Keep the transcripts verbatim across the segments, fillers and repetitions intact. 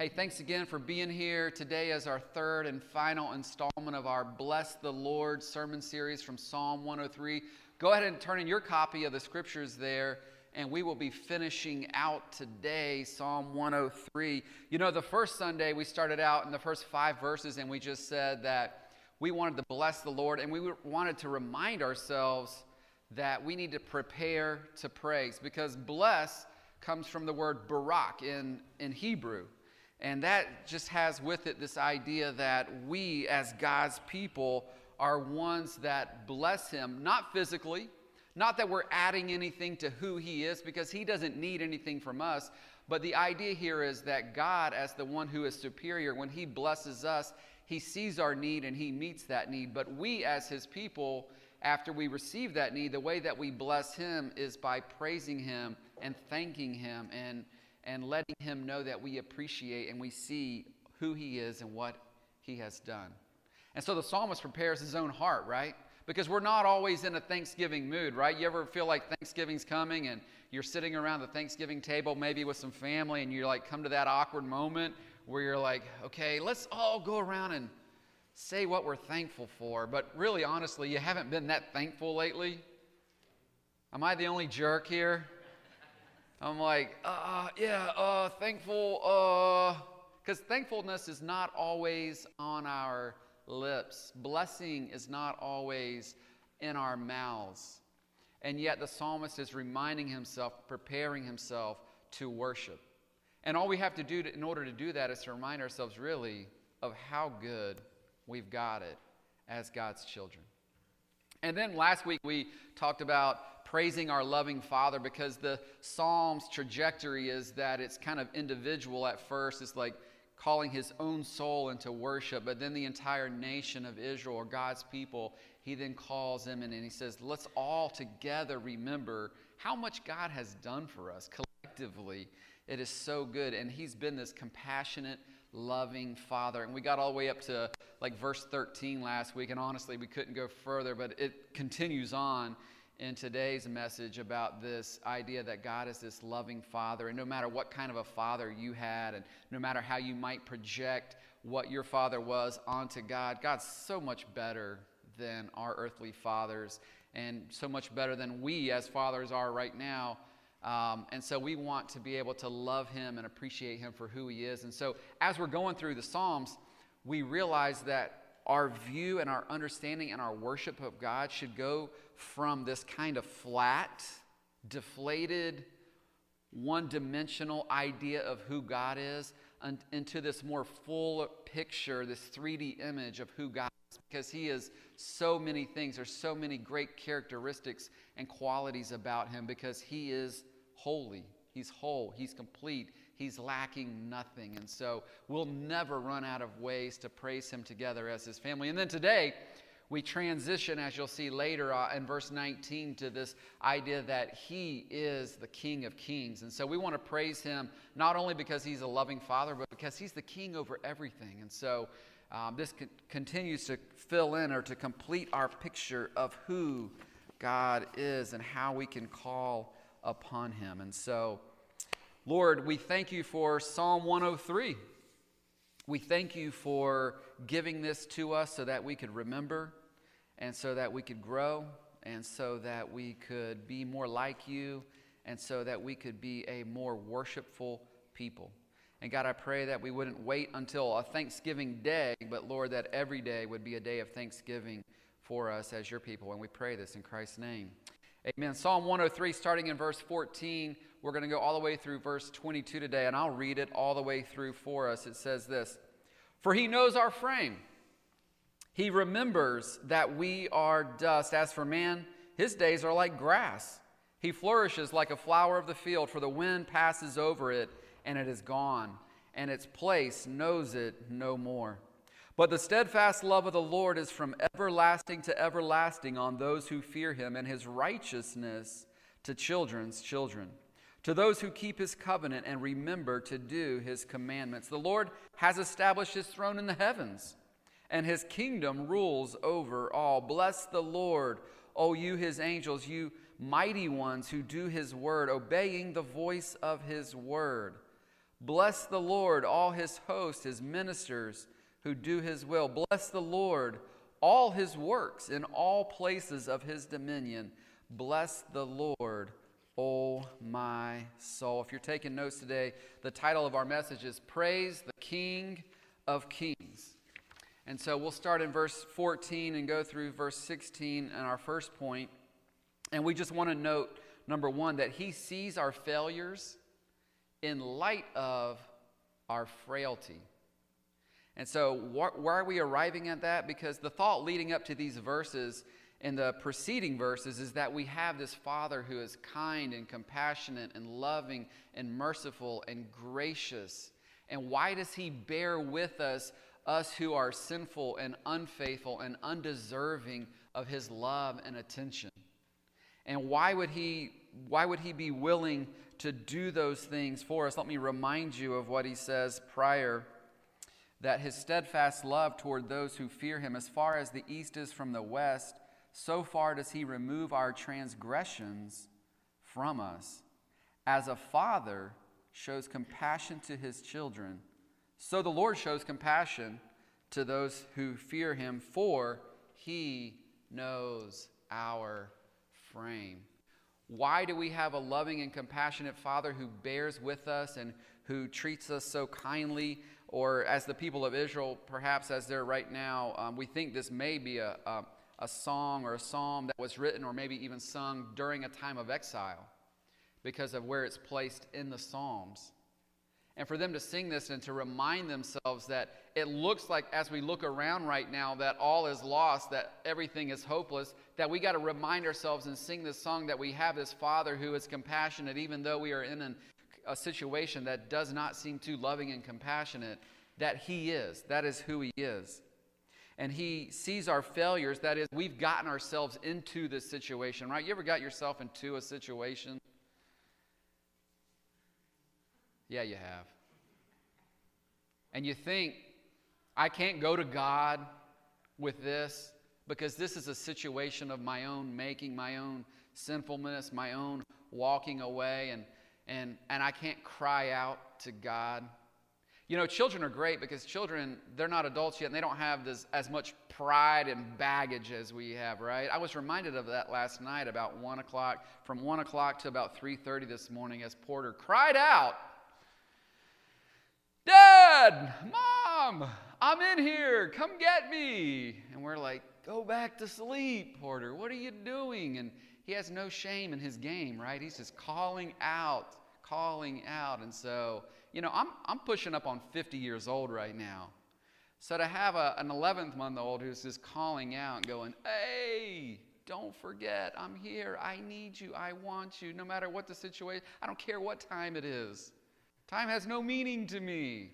Hey, thanks again for being here today as our third and final installment of our Bless the Lord sermon series from Psalm one oh three. Go ahead and turn in your copy of the scriptures there, and we will be finishing out today Psalm one oh three. You know, the first Sunday we started out in the first five verses, and we just said that we wanted to bless the Lord, and we wanted to remind ourselves that we need to prepare to praise, because bless comes from the word barak in, in Hebrew. And that just has with it this idea that we as God's people are ones that bless him, not physically, not that we're adding anything to who he is, because he doesn't need anything from us. But the idea here is that God, as the one who is superior, when he blesses us, he sees our need and he meets that need. But we as his people, after we receive that need, the way that we bless him is by praising him and thanking him and and letting him know that we appreciate and we see who he is and what he has done. And so the psalmist prepares his own heart, right? Because we're not always in a Thanksgiving mood, right? You ever feel like Thanksgiving's coming and you're sitting around the Thanksgiving table maybe with some family, and you like come to that awkward moment where you're like, okay, let's all go around and say what we're thankful for. But really, honestly, you haven't been that thankful lately? Am I the only jerk here? I'm like, uh, yeah, uh, thankful, uh, because thankfulness is not always on our lips. Blessing is not always in our mouths. And yet the psalmist is reminding himself, preparing himself to worship. And all we have to do to, in order to do that is to remind ourselves really of how good we've got it as God's children. And then last week we talked about praising our loving Father, because the Psalm's trajectory is that it's kind of individual at first. It's like calling his own soul into worship, but then the entire nation of Israel, or God's people, he then calls them in and he says, let's all together remember how much God has done for us collectively. It is so good, and he's been this compassionate, loving Father. And we got all the way up to like verse thirteen last week, and honestly we couldn't go further, but it continues on in today's message about this idea that God is this loving Father. And no matter what kind of a father you had, and no matter how you might project what your father was onto God, God's so much better than our earthly fathers, and so much better than we as fathers are right now. Um, and so we want to be able to love him and appreciate him for who he is. And so as we're going through the Psalms, we realize that our view and our understanding and our worship of God should go from this kind of flat, deflated, one-dimensional idea of who God is and into this more full picture, this three D image of who God is, because he is so many things. There's so many great characteristics and qualities about him, because he is holy. He's whole. He's complete. He's lacking nothing. And so we'll never run out of ways to praise him together as his family. And then today, we transition, as you'll see later uh, in verse nineteen, to this idea that he is the King of Kings. And so we want to praise him not only because he's a loving Father, but because he's the King over everything. And so um, this co- continues to fill in, or to complete our picture of who God is and how we can call upon him. And so, Lord, we thank you for Psalm one oh three. We thank you for giving this to us so that we could remember, and so that we could grow, and so that we could be more like you, and so that we could be a more worshipful people. And God, I pray that we wouldn't wait until a Thanksgiving day, but Lord, that every day would be a day of thanksgiving for us as your people. And we pray this in Christ's name. Amen. Psalm one oh three, starting in verse fourteen, we're going to go all the way through verse twenty-two today, and I'll read it all the way through for us. It says this: For he knows our frame. He remembers that we are dust. As for man, his days are like grass. He flourishes like a flower of the field, for the wind passes over it, and it is gone, and its place knows it no more. But the steadfast love of the Lord is from everlasting to everlasting on those who fear him, and his righteousness to children's children, to those who keep his covenant and remember to do his commandments. The Lord has established his throne in the heavens, and his kingdom rules over all. Bless the Lord, O you his angels, you mighty ones who do his word, obeying the voice of his word. Bless the Lord, all his hosts, his ministers who do his will. Bless the Lord, all his works in all places of his dominion. Bless the Lord, O my soul. If you're taking notes today, the title of our message is Praise the King of Kings. And so we'll start in verse fourteen and go through verse sixteen in our first point. And we just want to note, number one, that he sees our failures in light of our frailty. And so wh- why are we arriving at that? Because the thought leading up to these verses in the preceding verses is that we have this Father who is kind and compassionate and loving and merciful and gracious. And why does he bear with us, us who are sinful and unfaithful and undeserving of his love and attention? And why would he, why would he be willing to do those things for us? Let me remind you of what he says prior, that his steadfast love toward those who fear him, as far as the east is from the west, so far does he remove our transgressions from us. As a father shows compassion to his children, so the Lord shows compassion to those who fear him, for he knows our frame. Why do we have a loving and compassionate Father who bears with us and who treats us so kindly? Or as the people of Israel, perhaps as they're right now, um, we think this may be a, a, a song or a psalm that was written or maybe even sung during a time of exile because of where it's placed in the Psalms. And for them to sing this and to remind themselves that it looks like, as we look around right now, that all is lost, that everything is hopeless, that we got to remind ourselves and sing this song that we have this Father who is compassionate, even though we are in an, a situation that does not seem too loving and compassionate, that he is. That is who he is. And he sees our failures. That is, we've gotten ourselves into this situation, right? You ever got yourself into a situation? Yeah, you have. And you think, I can't go to God with this because this is a situation of my own making, my own sinfulness, my own walking away, and and and I can't cry out to God. You know, children are great because children, they're not adults yet, and they don't have this as much pride and baggage as we have, right? I was reminded of that last night about one o'clock, from one o'clock to about three thirty this morning as Porter cried out, Dad, Mom, I'm in here, come get me. And we're like, go back to sleep, Porter, what are you doing? And he has no shame in his game, right? He's just calling out, calling out. And so, you know, I'm I'm pushing up on fifty years old right now. So to have a, an eleventh-month-old who's just calling out and going, hey, don't forget, I'm here, I need you, I want you, no matter what the situation, I don't care what time it is. Time has no meaning to me.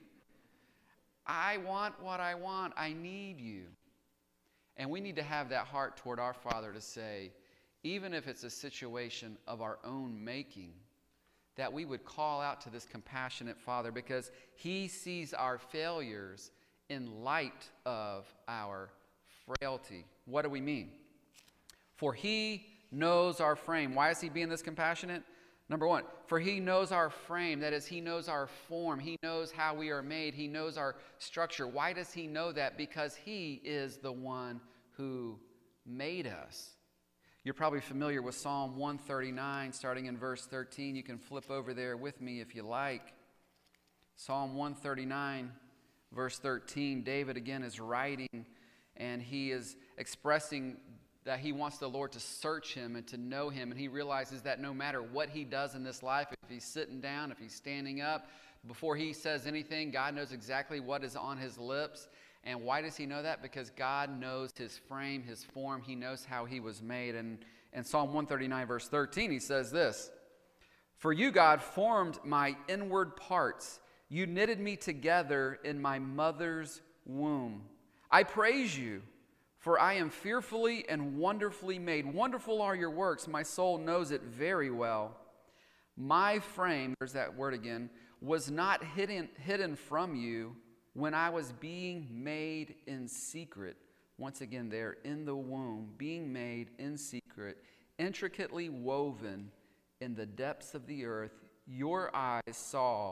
I want what I want. I need you. And we need to have that heart toward our Father to say, even if it's a situation of our own making, that we would call out to this compassionate Father because he sees our failures in light of our frailty. What do we mean? For he knows our frame. Why is he being this compassionate? Number one, for he knows our frame. That is, he knows our form. He knows how we are made. He knows our structure. Why does he know that? Because he is the one who made us. You're probably familiar with Psalm one thirty-nine, starting in verse thirteen. You can flip over there with me if you like. Psalm one thirty-nine, verse thirteen. David again is writing, and he is expressing that he wants the Lord to search him and to know him. And he realizes that no matter what he does in this life, if he's sitting down, if he's standing up, before he says anything, God knows exactly what is on his lips. And why does he know that? Because God knows his frame, his form. He knows how he was made. And in Psalm one thirty-nine, verse thirteen, he says this, for you, God, formed my inward parts. You knitted me together in my mother's womb. I praise you. For I am fearfully and wonderfully made. Wonderful are your works. My soul knows it very well. My frame, there's that word again, was not hidden, hidden from you when I was being made in secret. Once again there, in the womb, being made in secret, intricately woven in the depths of the earth. Your eyes saw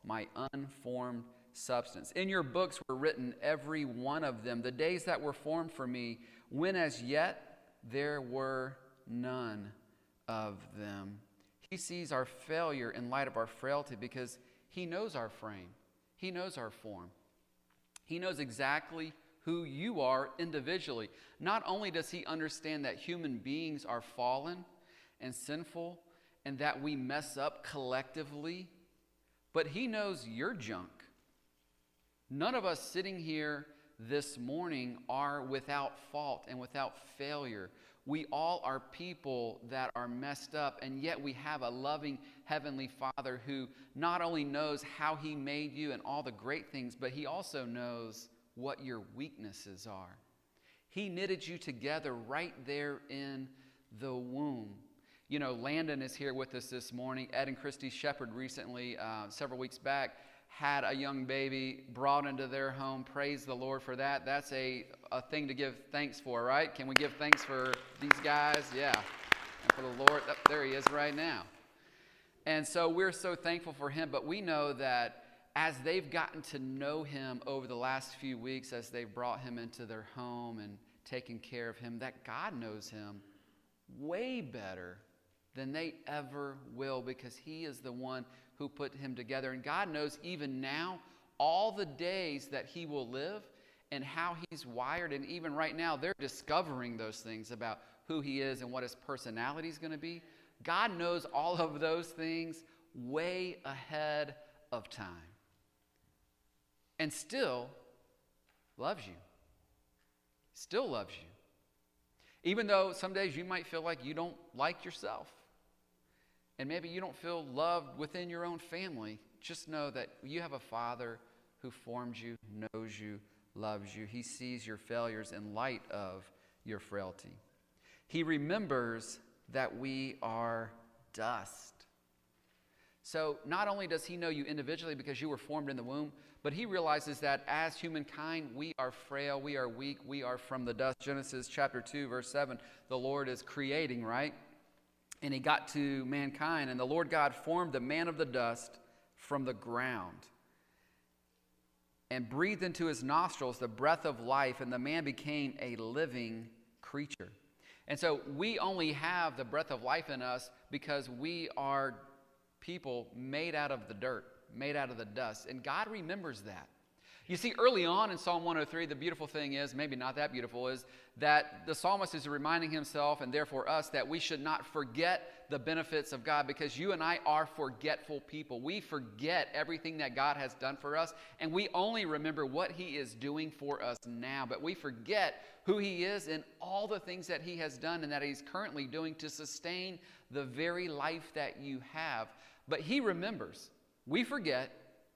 my unformed substance. In your books were written, every one of them, the days that were formed for me, when as yet there were none of them. He sees our failure in light of our frailty because he knows our frame. He knows our form. He knows exactly who you are individually. Not only does he understand that human beings are fallen and sinful and that we mess up collectively, but he knows your junk. None of us sitting here this morning are without fault and without failure. We all are people that are messed up, and yet we have a loving Heavenly Father who not only knows how he made you and all the great things, but he also knows what your weaknesses are. He knitted you together right there in the womb. You know, Landon is here with us this morning. Ed and Christy Shepard recently, uh, several weeks back, had a young baby brought into their home. Praise the Lord for that. That's a, a thing to give thanks for, right? Can we give thanks for these guys? Yeah. And for the Lord. Oh, there he is right now. And so we're so thankful for him. But we know that as they've gotten to know him over the last few weeks, as they've brought him into their home and taken care of him, that God knows him way better than they ever will, because he is the one who put him together. And God knows even now all the days that he will live and how he's wired. And even right now, they're discovering those things about who he is and what his personality is going to be. God knows all of those things way ahead of time. And still loves you. Still loves you. Even though some days you might feel like you don't like yourself. And maybe you don't feel loved within your own family. Just know that you have a Father who formed you, knows you, loves you. He sees your failures in light of your frailty. He remembers that we are dust. So not only does he know you individually because you were formed in the womb, but he realizes that as humankind, we are frail, we are weak, we are from the dust. Genesis chapter two, verse seven, the Lord is creating, right? And he got to mankind, and the Lord God formed the man of the dust from the ground and breathed into his nostrils the breath of life, and the man became a living creature. And so we only have the breath of life in us because we are people made out of the dirt, made out of the dust, and God remembers that. You see, early on in Psalm one oh three, the beautiful thing is, maybe not that beautiful, is that the psalmist is reminding himself, and therefore us, that we should not forget the benefits of God, because you and I are forgetful people. We forget everything that God has done for us, and we only remember what he is doing for us now. But we forget who he is and all the things that he has done and that he's currently doing to sustain the very life that you have. But he remembers. We forget.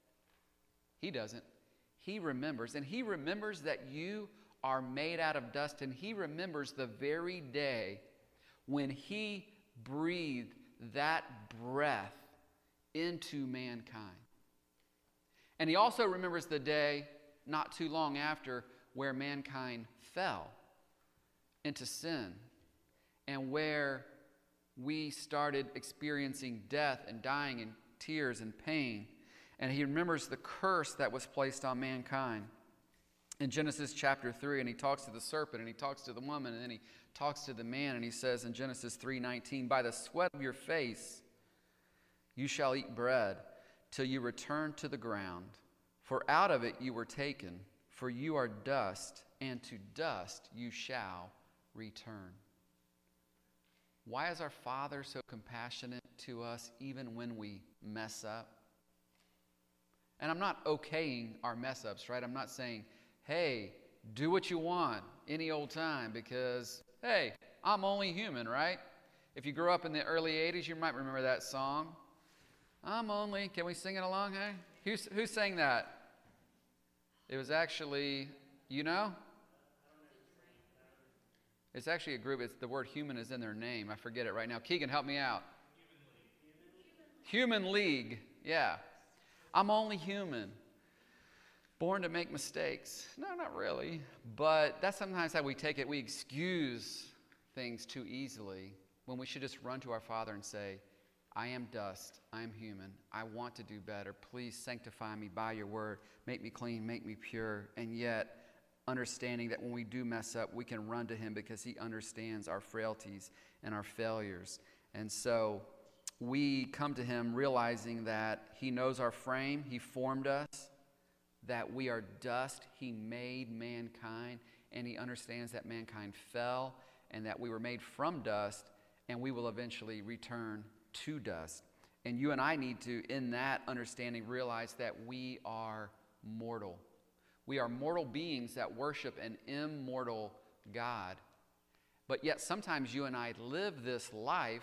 He doesn't. He remembers, and he remembers that you are made out of dust, and he remembers the very day when he breathed that breath into mankind. And he also remembers the day not too long after where mankind fell into sin and where we started experiencing death and dying and tears and pain. And he remembers the curse that was placed on mankind in Genesis chapter three. And he talks to the serpent, and he talks to the woman, and then he talks to the man. And he says in Genesis three nineteen, by the sweat of your face you shall eat bread till you return to the ground. For out of it you were taken, for you are dust, and to dust you shall return. Why is our Father so compassionate to us even when we mess up? And I'm not okaying our mess ups, right? I'm not saying, hey, do what you want any old time because, hey, I'm only human, right? If you grew up in the early eighties, you might remember that song. I'm only, can we sing it along, hey? Who's, who sang that? It was actually, you know? It's actually a group. It's the word human is in their name. I forget it right now. Keegan, help me out. Human League. Human League, yeah. I'm only human, born to make mistakes. No, not really. But that's sometimes how we take it. We excuse things too easily when we should just run to our Father and say, I am dust. I am human. I want to do better. Please sanctify me by your word. Make me clean. Make me pure. And yet, understanding that when we do mess up, we can run to him because he understands our frailties and our failures. And so we come to him realizing that he knows our frame. He formed us, that we are dust. He made mankind, and he understands that mankind fell and that we were made from dust, and we will eventually return to dust. And you and I need to, in that understanding, realize that we are mortal. We are mortal beings that worship an immortal God. But yet sometimes you and I live this life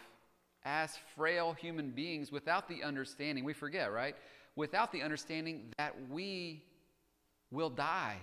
as frail human beings without the understanding, we forget, right? Without the understanding that we will die.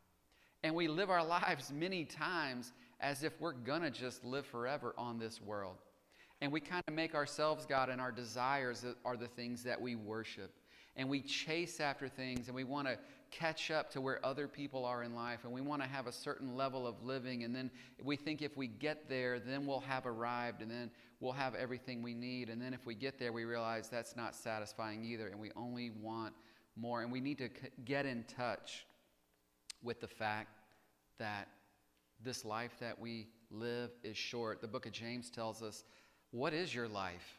And we live our lives many times as if we're gonna just live forever on this world. And we kind of make ourselves God, and our desires are the things that we worship. And we chase after things, and we want to catch up to where other people are in life, and we want to have a certain level of living, and then we think if we get there, then we'll have arrived, and then we'll have everything we need. And then if we get there, we realize that's not satisfying either, and we only want more. And we need to get in touch with the fact that this life that we live is short. The book of James tells us, what is your life?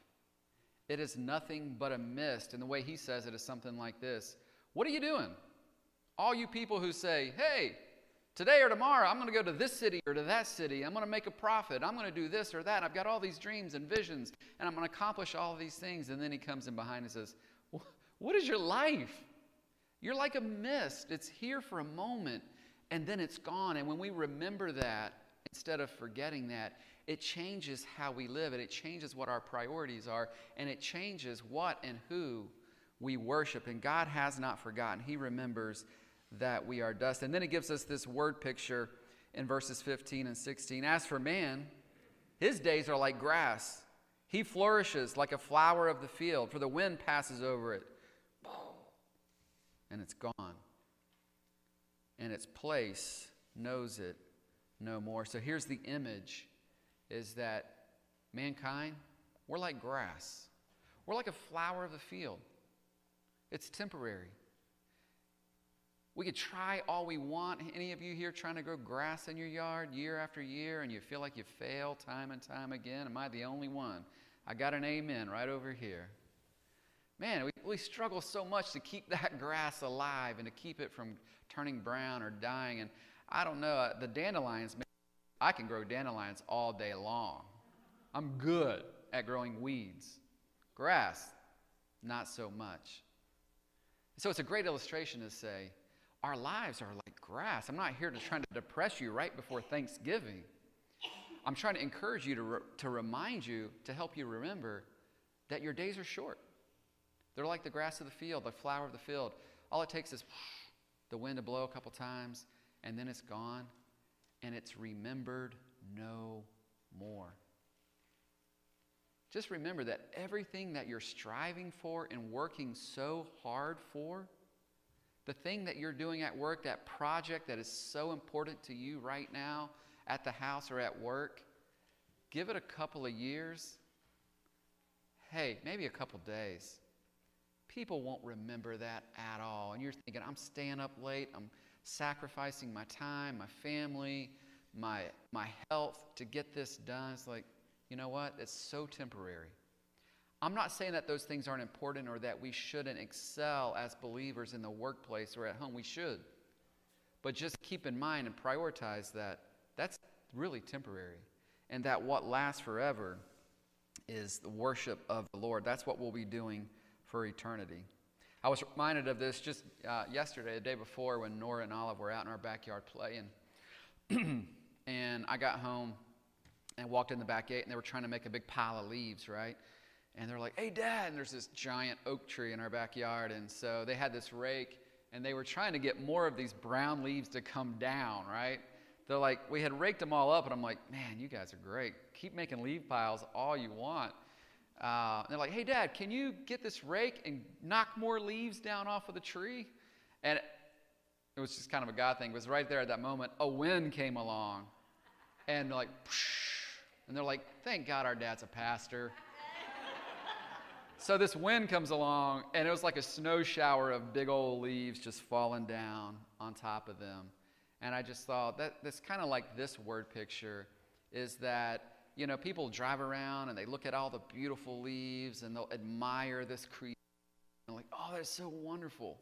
It is nothing but a mist. And the way he says it is something like this. What are you doing? All you people who say, hey, today or tomorrow, I'm going to go to this city or to that city. I'm going to make a profit. I'm going to do this or that. I've got all these dreams and visions, and I'm going to accomplish all of these things. And then he comes in behind and says, what is your life? You're like a mist. It's here for a moment, and then it's gone. And when we remember that, instead of forgetting that, it changes how we live, and it changes what our priorities are, and it changes what and who we worship. And God has not forgotten. He remembers that we are dust. And then it gives us this word picture in verses fifteen and sixteen. As for man, his days are like grass. He flourishes like a flower of the field, for the wind passes over it, and it's gone. And its place knows it no more. So here's the image, is that mankind, we're like grass. We're like a flower of the field. It's temporary. We could try all we want. Any of you here trying to grow grass in your yard year after year, and you feel like you fail time and time again? Am I the only one? I got an amen right over here. Man, we, we struggle so much to keep that grass alive and to keep it from turning brown or dying. And I don't know, uh, the dandelions, I can grow dandelions all day long. I'm good at growing weeds. Grass, not so much. So it's a great illustration to say, our lives are like grass. I'm not here to try to depress you right before Thanksgiving. I'm trying to encourage you to, re- to remind you, to help you remember that your days are short. They're like the grass of the field, the flower of the field. All it takes is the wind to blow a couple times, and then it's gone, and it's remembered no more. Just remember that everything that you're striving for and working so hard for, the thing that you're doing at work, that project that is so important to you right now at the house or at work, give it a couple of years. Hey, maybe a couple days. People won't remember that at all. And you're thinking, I'm staying up late, I'm sacrificing my time, my family, my, my health to get this done. It's like, you know what? It's so temporary. I'm not saying that those things aren't important or that we shouldn't excel as believers in the workplace or at home. We should. But just keep in mind and prioritize that that's really temporary, and that what lasts forever is the worship of the Lord. That's what we'll be doing for eternity. I was reminded of this just uh, yesterday, the day before, when Nora and Olive were out in our backyard playing. And I got home and walked in the back gate, and they were trying to make a big pile of leaves, right? And they're like, hey, Dad, and there's this giant oak tree in our backyard. And so they had this rake, and they were trying to get more of these brown leaves to come down, right? They're like, we had raked them all up, and I'm like, man, you guys are great. Keep making leaf piles all you want. Uh, and they're like, hey, Dad, can you get this rake and knock more leaves down off of the tree? And it was just kind of a God thing. It was right there at that moment, a wind came along, and like, and they're like, thank God our dad's a pastor. So this wind comes along, and it was like a snow shower of big old leaves just falling down on top of them. And I just thought that that's kind of like this word picture is that, you know, people drive around and they look at all the beautiful leaves and they'll admire this creation. And like, oh, that's so wonderful.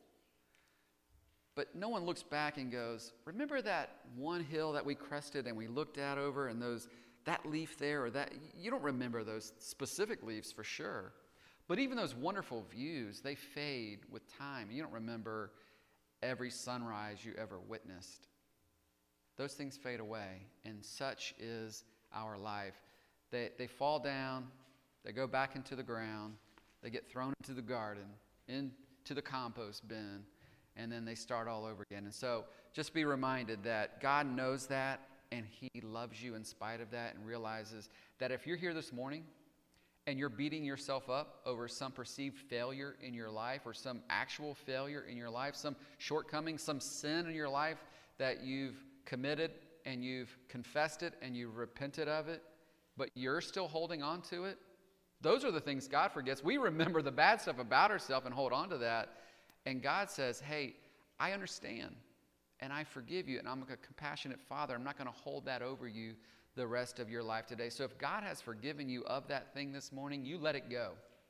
But no one looks back and goes, remember that one hill that we crested and we looked out over and those that leaf there or that? You don't remember those specific leaves for sure. But even those wonderful views, they fade with time. You don't remember every sunrise you ever witnessed. Those things fade away, and such is our life. They, they fall down, they go back into the ground, they get thrown into the garden, into the compost bin, and then they start all over again. And so just be reminded that God knows that, and He loves you in spite of that, and realizes that if you're here this morning and you're beating yourself up over some perceived failure in your life or some actual failure in your life, some shortcoming, some sin in your life that you've committed and you've confessed it and you've repented of it, but you're still holding on to it, those are the things God forgets. We remember the bad stuff about ourselves and hold on to that. And God says, hey, I understand and I forgive you, and I'm a compassionate Father. I'm not going to hold that over you the rest of your life today. So if God has forgiven you of that thing this morning, you let it go.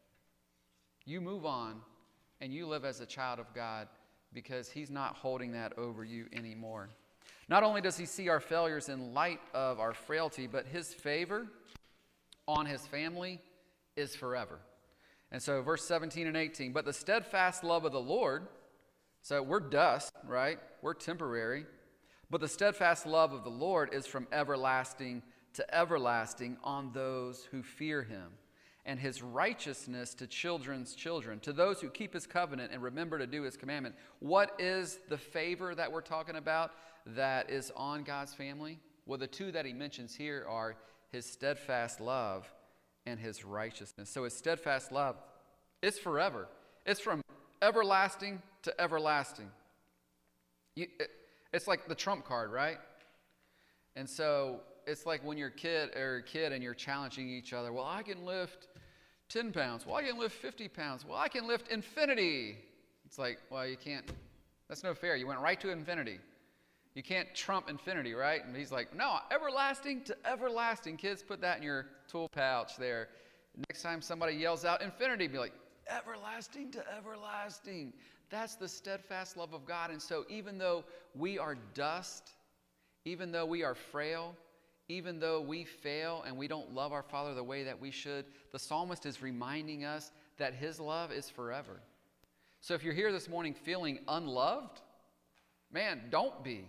You move on and you live as a child of God because He's not holding that over you anymore. Not only does He see our failures in light of our frailty, but His favor on His family is forever. And so verse seventeen and eighteen, but the steadfast love of the Lord, so we're dust, right? We're temporary. But the steadfast love of the Lord is from everlasting to everlasting on those who fear Him, and His righteousness to children's children, to those who keep His covenant and remember to do His commandment. What is the favor that we're talking about that is on God's family? Well, the two that He mentions here are His steadfast love and His righteousness. So His steadfast love is forever. It's from everlasting to everlasting. You, it, it's like the trump card, right? And so it's like when you're a kid or a kid and you're challenging each other. Well, I can lift ten pounds. Well, I can lift fifty pounds. Well, I can lift infinity. It's like, well, you can't. That's no fair. You went right to infinity. You can't trump infinity, right? And he's like, no, everlasting to everlasting. Kids, put that in your tool pouch there. Next time somebody yells out infinity, be like, everlasting to everlasting. That's the steadfast love of God. And so even though we are dust, even though we are frail, even though we fail and we don't love our Father the way that we should, the psalmist is reminding us that His love is forever. So if you're here this morning feeling unloved, man, don't be.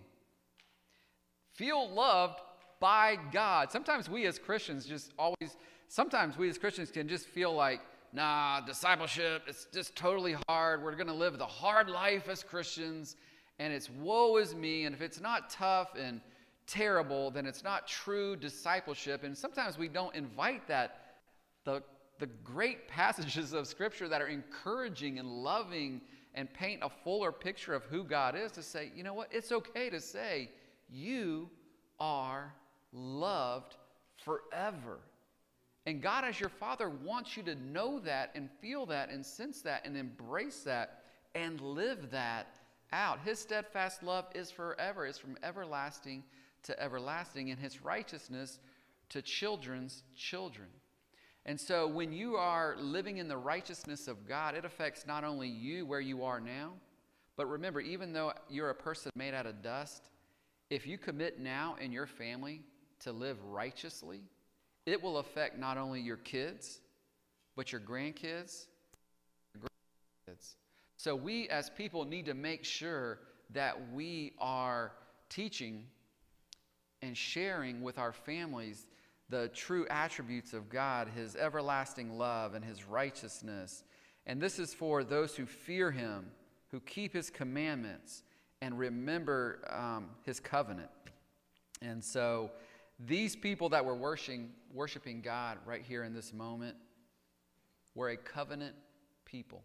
Feel loved by God. Sometimes we as Christians just always, sometimes we as Christians can just feel like, nah, discipleship, it's just totally hard. We're going to live the hard life as Christians, and it's woe is me. And if it's not tough and terrible, then it's not true discipleship. And sometimes we don't invite that, the, the great passages of Scripture that are encouraging and loving and paint a fuller picture of who God is, to say, you know what, it's okay to say, you are loved forever. And God, as your Father, wants you to know that and feel that and sense that and embrace that and live that out. His steadfast love is forever. It's from everlasting to everlasting, and His righteousness to children's children. And so when you are living in the righteousness of God, it affects not only you where you are now, but remember, even though you're a person made out of dust, if you commit now in your family to live righteously, it will affect not only your kids, but your grandkids, your grandkids. So we as people need to make sure that we are teaching and sharing with our families the true attributes of God, His everlasting love and His righteousness. And this is for those who fear Him, who keep His commandments, and remember um, His covenant. And so these people that were worshiping, worshiping God right here in this moment were a covenant people.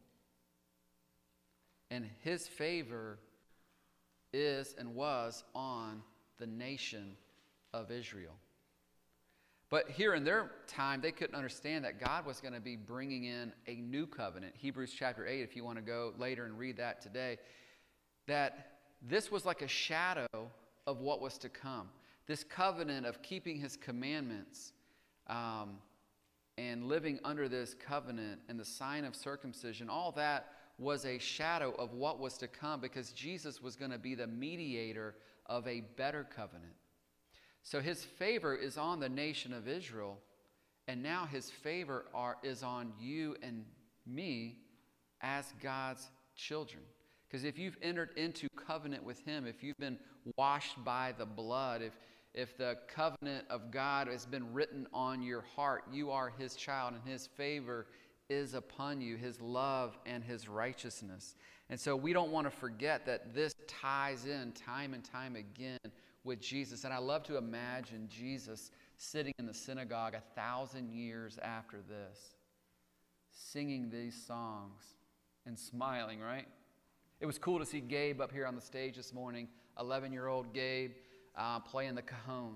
And His favor is and was on the nation of Israel. But here in their time, they couldn't understand that God was going to be bringing in a new covenant. Hebrews chapter eight, if you want to go later and read that today, that this was like a shadow of what was to come. This covenant of keeping his commandments um, and living under this covenant and the sign of circumcision, all that was a shadow of what was to come, because Jesus was going to be the mediator of a better covenant. So his favor is on the nation of Israel, and now his favor are, is on you and me as God's children. Because if you've entered into covenant with him, if you've been washed by the blood, if, if the covenant of God has been written on your heart, you are his child, and his favor is upon you, his love and his righteousness. And so we don't want to forget that this ties in time and time again with Jesus. And I love to imagine Jesus sitting in the synagogue a thousand years after this, singing these songs and smiling, right? It was cool to see Gabe up here on the stage this morning, eleven-year-old Gabe uh, playing the cajon.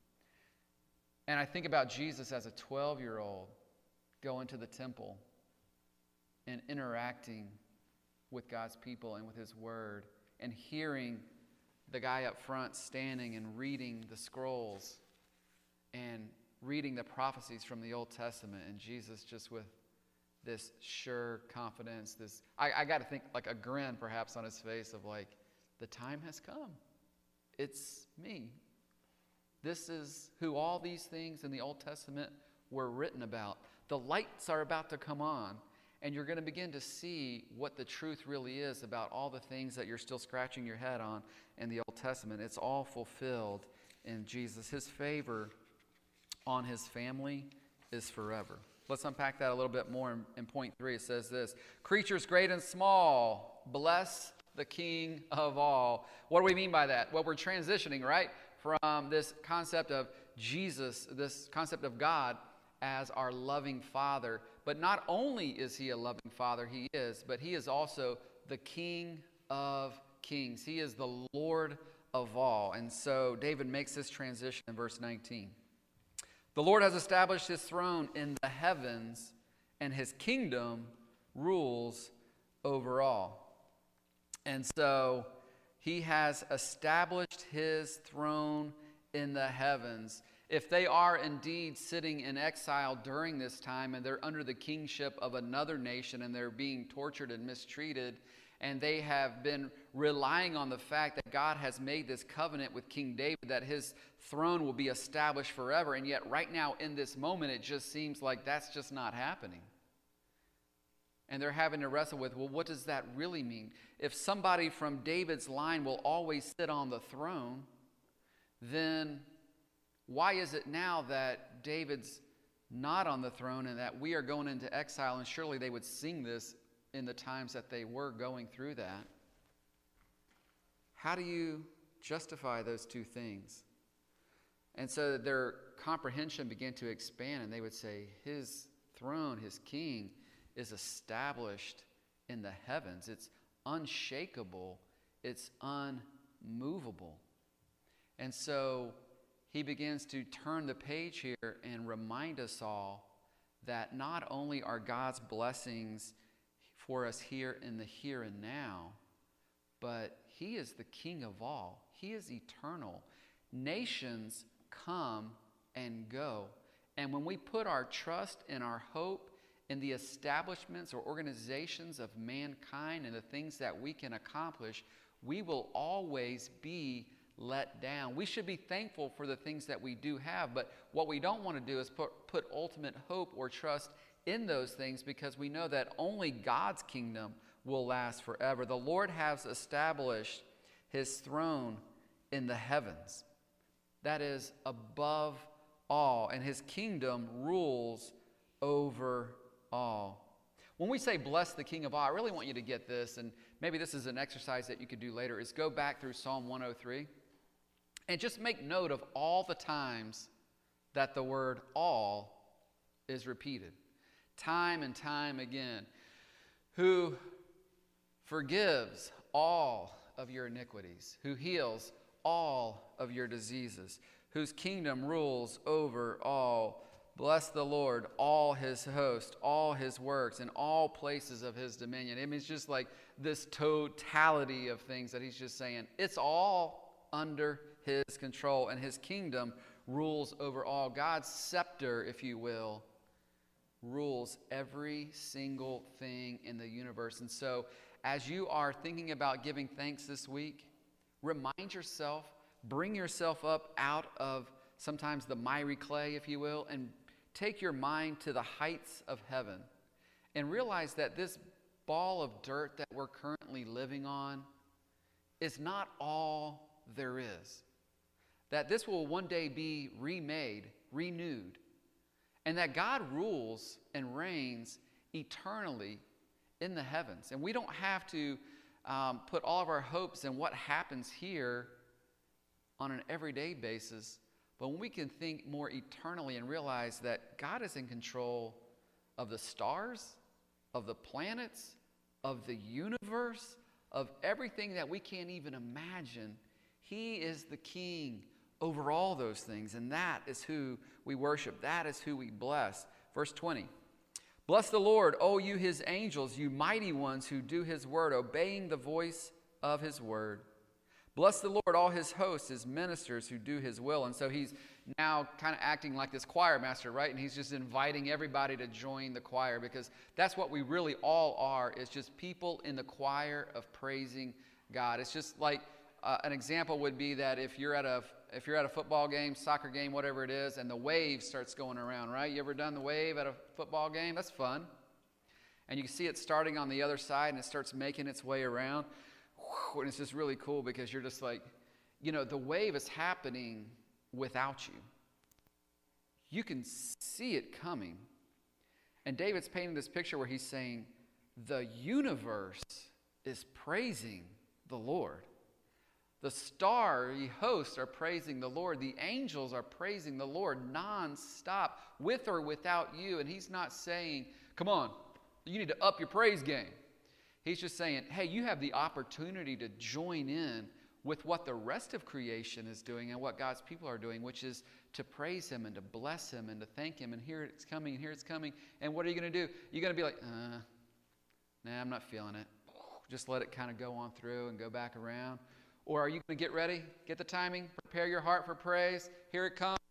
And I think about Jesus as a twelve-year-old going to the temple and interacting with God's people and with his word, and hearing the guy up front standing and reading the scrolls and reading the prophecies from the Old Testament, and Jesus just with this sure confidence, this, I, I got to think like a grin perhaps on his face of like, the time has come. It's me. This is who all these things in the Old Testament were written about. The lights are about to come on, and you're going to begin to see what the truth really is about all the things that you're still scratching your head on in the Old Testament. It's all fulfilled in Jesus. His favor on his family is forever. Let's unpack that a little bit more. In, in point three, it says this: creatures great and small, bless the King of all. What do we mean by that? Well, we're transitioning, right, from this concept of Jesus, this concept of God as our loving Father. But not only is he a loving Father, he is, but he is also the King of kings. He is the Lord of all. And so David makes this transition in verse nineteen. The Lord has established his throne in the heavens, and his kingdom rules over all. And so he has established his throne in the heavens. If they are indeed sitting in exile during this time, and they're under the kingship of another nation, and they're being tortured and mistreated, and they have been relying on the fact that God has made this covenant with King David, that his throne will be established forever, and yet right now in this moment it just seems like that's just not happening. And they're having to wrestle with, well, what does that really mean? If somebody from David's line will always sit on the throne, then why is it now that David's not on the throne and that we are going into exile? And surely they would sing this in the times that they were going through that. How do you justify those two things? And so their comprehension began to expand, and they would say, his throne, his king, is established in the heavens. It's unshakable. It's unmovable. And so he begins to turn the page here and remind us all that not only are God's blessings for us here in the here and now, but he is the King of all. He is eternal. Nations come and go. And when we put our trust and our hope in the establishments or organizations of mankind and the things that we can accomplish, we will always be let down. We should be thankful for the things that we do have, but what we don't want to do is put, put ultimate hope or trust in those things, because we know that only God's kingdom will last forever. The Lord has established his throne in the heavens. That is above all, and his kingdom rules over all. When we say bless the King of all, I really want you to get this, and maybe this is an exercise that you could do later, is go back through Psalm one oh three and just make note of all the times that the word all is repeated. Time and time again. Who forgives all of your iniquities, who heals all of your diseases, whose kingdom rules over all. Bless the Lord, all his host, all his works, and all places of his dominion. I mean, it's just like this totality of things that he's just saying. It's all under his control, and his kingdom rules over all. God's scepter, if you will, rules every single thing in the universe. And so, as you are thinking about giving thanks this week, remind yourself, bring yourself up out of sometimes the miry clay, if you will, and take your mind to the heights of heaven and realize that this ball of dirt that we're currently living on is not all there is. That this will one day be remade, renewed, and that God rules and reigns eternally in the heavens. And we don't have to um, put all of our hopes in what happens here on an everyday basis. But when we can think more eternally and realize that God is in control of the stars, of the planets, of the universe, of everything that we can't even imagine, he is the king over all those things. And that is who we worship. That is who we bless. Verse twenty. Bless the Lord, O you his angels, you mighty ones who do his word, obeying the voice of his word. Bless the Lord, all his hosts, his ministers who do his will. And so he's now kind of acting like this choir master, right? And he's just inviting everybody to join the choir, because that's what we really all are, is just people in the choir of praising God. It's just like uh, an example would be that if you're at a if you're at a football game, soccer game, whatever it is, and the wave starts going around, right? You ever done the wave at a football game? That's fun. And you can see it starting on the other side, and it starts making its way around. And it's just really cool, because you're just like, you know, the wave is happening without you. You can see it coming. And David's painting this picture where he's saying, the universe is praising the Lord. The starry hosts are praising the Lord. The angels are praising the Lord nonstop, with or without you. And he's not saying, come on, you need to up your praise game. He's just saying, hey, you have the opportunity to join in with what the rest of creation is doing and what God's people are doing, which is to praise him and to bless him and to thank him. And here it's coming, and here it's coming. And what are you going to do? You're going to be like, uh, nah, I'm not feeling it. Just let it kind of go on through and go back around. Or are you going to get ready, get the timing, prepare your heart for praise? Here it comes.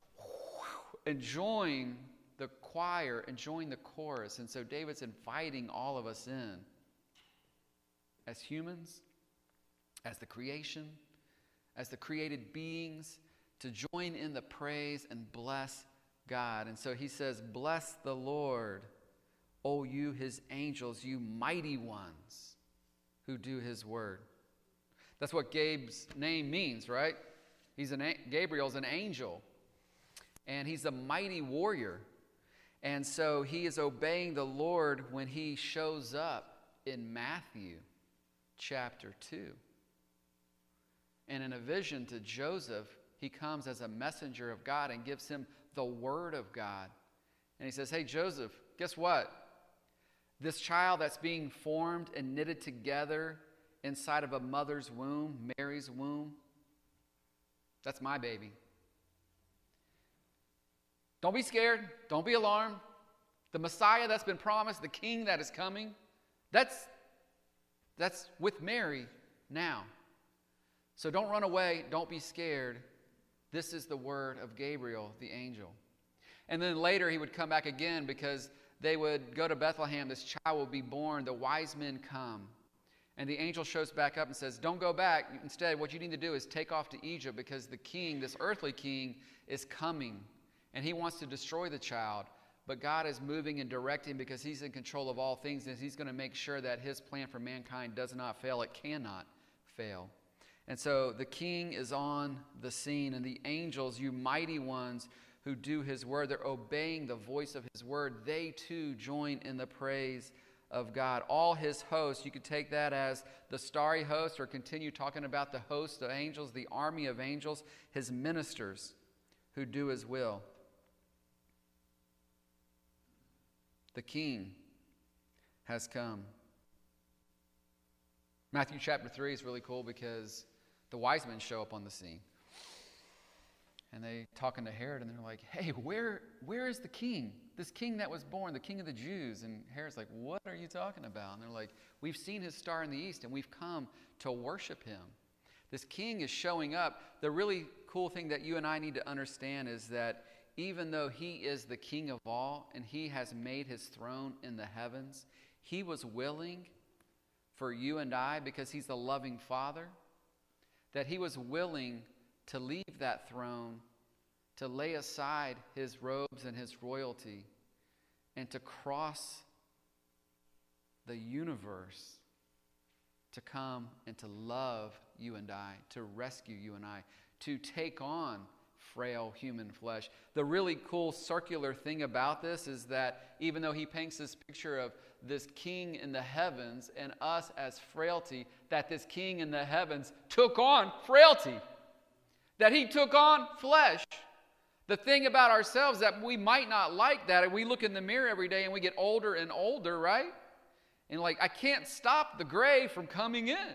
And join the choir and join the chorus. And so David's inviting all of us in, as humans, as the creation, as the created beings, to join in the praise and bless God. And so he says, bless the Lord, O you his angels, you mighty ones who do his word. That's what Gabe's name means, right? He's an Gabriel's an angel, and he's a mighty warrior. And so he is obeying the Lord when he shows up in Matthew chapter two. And in a vision to Joseph, he comes as a messenger of God and gives him the word of God. And he says, hey, Joseph, guess what? This child that's being formed and knitted together inside of a mother's womb, Mary's womb, that's my baby. Don't be scared. Don't be alarmed. The Messiah that's been promised, the King that is coming, that's, that's with Mary now. So don't run away. Don't be scared. This is the word of Gabriel, the angel. And then later he would come back again, because they would go to Bethlehem. This child will be born. The wise men come. And the angel shows back up and says, don't go back. Instead, what you need to do is take off to Egypt, because the king, this earthly king, is coming. And he wants to destroy the child. But God is moving and directing, because he's in control of all things. And he's going to make sure that his plan for mankind does not fail. It cannot fail. And so the king is on the scene. And the angels, you mighty ones who do his word, they're obeying the voice of his word. They too join in the praise of God. All his hosts, you could take that as the starry host, or continue talking about the host of angels, the army of angels, his ministers who do his will. The king has come. Matthew chapter three is really cool, because the wise men show up on the scene. And they talking to Herod, and they're like, hey, where where is the king? This king that was born, the king of the Jews. And Herod's like, what are you talking about? And they're like, we've seen his star in the east, and we've come to worship him. This king is showing up. The really cool thing that you and I need to understand is that even though he is the king of all, and he has made his throne in the heavens, he was willing for you and I, because he's the loving Father, that he was willing to leave that throne, to lay aside his robes and his royalty, and to cross the universe to come and to love you and I, to rescue you and I, to take on frail human flesh. The really cool circular thing about this is that even though he paints this picture of this king in the heavens and us as frailty, that this king in the heavens took on frailty. That he took on flesh. The thing about ourselves that we might not like that, and we look in the mirror every day and we get older and older, right? And like, I can't stop the gray from coming in.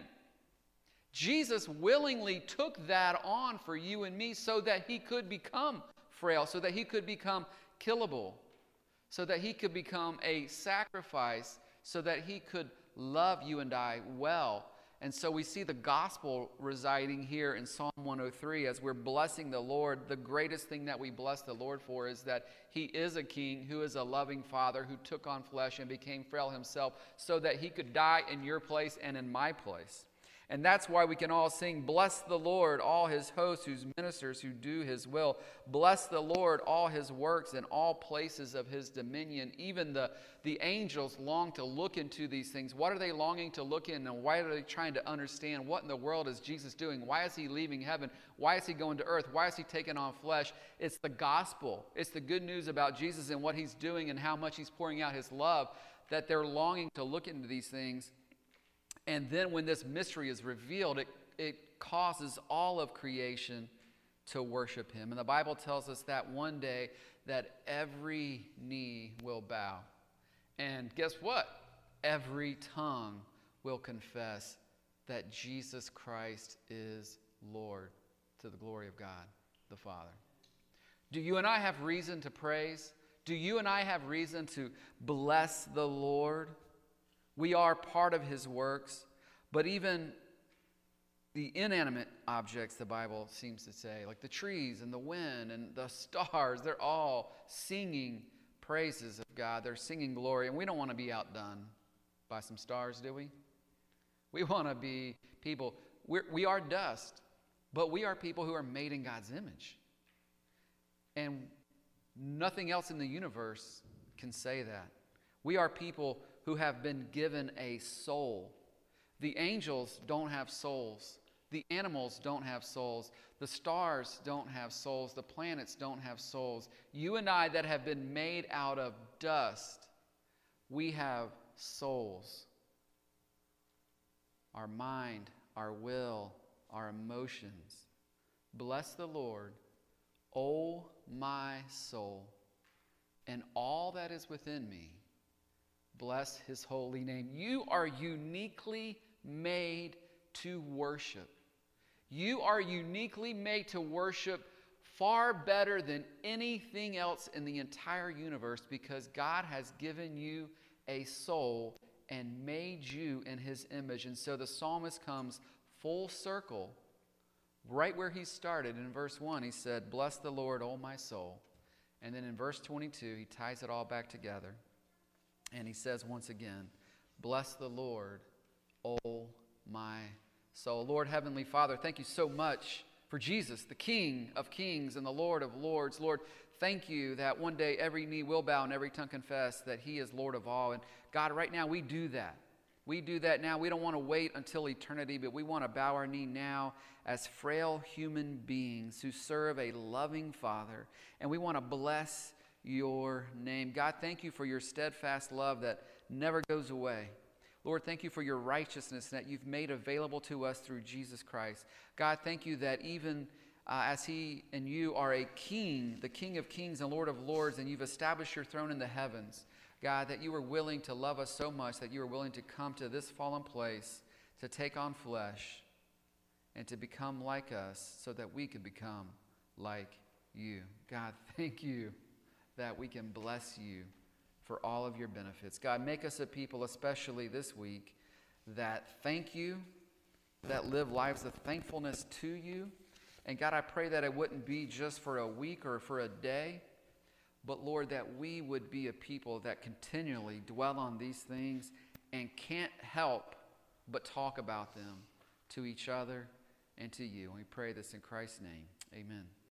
Jesus willingly took that on for you and me so that he could become frail, so that he could become killable, so that he could become a sacrifice, so that he could love you and I well. And so we see the gospel residing here in Psalm one oh three as we're blessing the Lord. The greatest thing that we bless the Lord for is that he is a king who is a loving Father who took on flesh and became frail himself so that he could die in your place and in my place. And that's why we can all sing, bless the Lord, all his hosts, whose ministers who do his will. Bless the Lord, all his works in all places of his dominion. Even the, the angels long to look into these things. What are they longing to look in, and why are they trying to understand what in the world is Jesus doing? Why is he leaving heaven? Why is he going to earth? Why is he taking on flesh? It's the gospel. It's the good news about Jesus and what he's doing and how much he's pouring out his love, that they're longing to look into these things. And then when this mystery is revealed, it, it causes all of creation to worship him. And the Bible tells us that one day that every knee will bow. And guess what? Every tongue will confess that Jesus Christ is Lord, to the glory of God the Father. Do you and I have reason to praise? Do you and I have reason to bless the Lord? We are part of his works, but even the inanimate objects, the Bible seems to say, like the trees and the wind and the stars, they're all singing praises of God. They're singing glory, and we don't want to be outdone by some stars, do we? We want to be people, we're, we are dust, but we are people who are made in God's image. And nothing else in the universe can say that. We are people who have been given a soul. The angels don't have souls. The animals don't have souls. The stars don't have souls. The planets don't have souls. You and I that have been made out of dust, we have souls. Our mind, our will, our emotions. Bless the Lord, O my soul, and all that is within me. Bless his holy name. You are uniquely made to worship. You are uniquely made to worship far better than anything else in the entire universe, because God has given you a soul and made you in his image. And so the psalmist comes full circle right where he started. In verse one, he said, bless the Lord, O my soul. And then in verse twenty-two, he ties it all back together. And he says once again, bless the Lord, O my soul. Lord, Heavenly Father, thank you so much for Jesus, the King of kings and the Lord of lords. Lord, thank you that one day every knee will bow and every tongue confess that he is Lord of all. And God, right now we do that. We do that now. We don't want to wait until eternity, but we want to bow our knee now as frail human beings who serve a loving Father. And we want to bless your name. God, thank you for your steadfast love that never goes away. Lord, thank you for your righteousness that you've made available to us through Jesus Christ. God, thank you that even uh, as he and you are a king, the King of kings and Lord of lords, and you've established your throne in the heavens, God, that you were willing to love us so much that you were willing to come to this fallen place to take on flesh and to become like us so that we could become like you. God, thank you that we can bless you for all of your benefits. God, make us a people, especially this week, that thank you, that live lives of thankfulness to you. And God, I pray that it wouldn't be just for a week or for a day, but Lord, that we would be a people that continually dwell on these things and can't help but talk about them to each other and to you. And we pray this in Christ's name. Amen.